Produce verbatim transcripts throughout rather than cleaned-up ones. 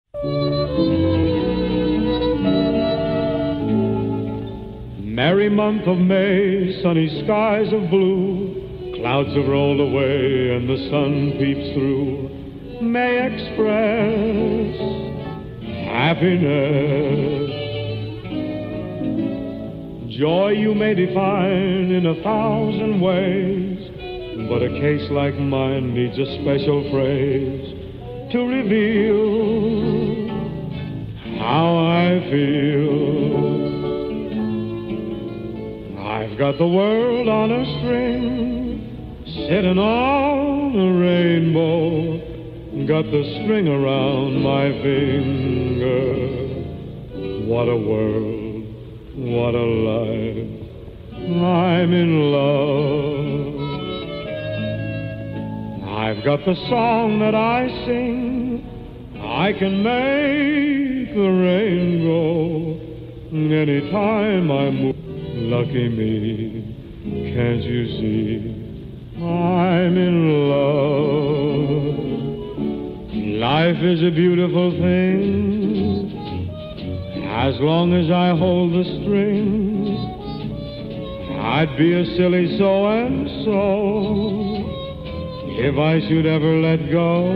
Merry month of May, sunny skies of blue, clouds have rolled away and the sun peeps through. May express happiness. Joy you may define in a thousand ways, but a case like mine needs a special phrase to reveal how I feel. I've got the world on a string, sitting on a rainbow, got the string around my finger. What a world, what a life, I'm in love. I've got the song that I sing, I can make the rain go anytime I move. Lucky me, can't you see, I'm in love. Life is a beautiful thing, as long as I hold the strings. I'd be a silly so-and-so if I should ever let go.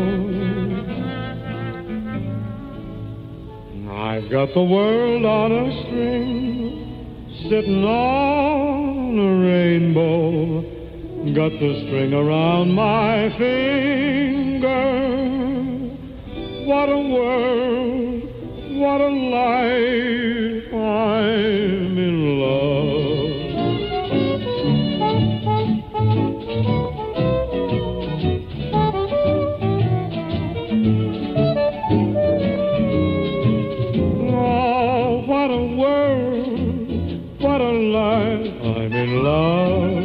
I've got the world on a string, sitting on a rainbow, got the string around my finger. What a world, what a life, I'm in love. Oh, what a world, what a life, I'm in love.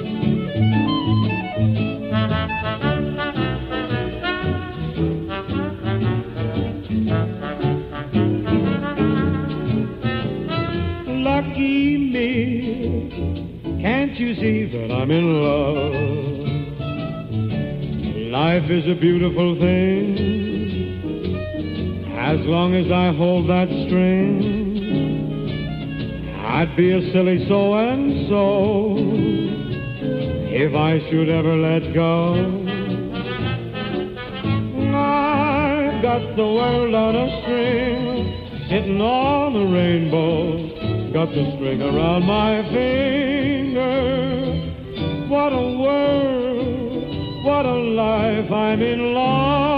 Lucky me, can't you see that I'm in love? Life is a beautiful thing, as long as I hold that string. I'd be a silly so-and-so if I should ever let go. I've got the world on a string, sitting on a rainbow, got the string around my finger. What a world, what a life, I'm in love.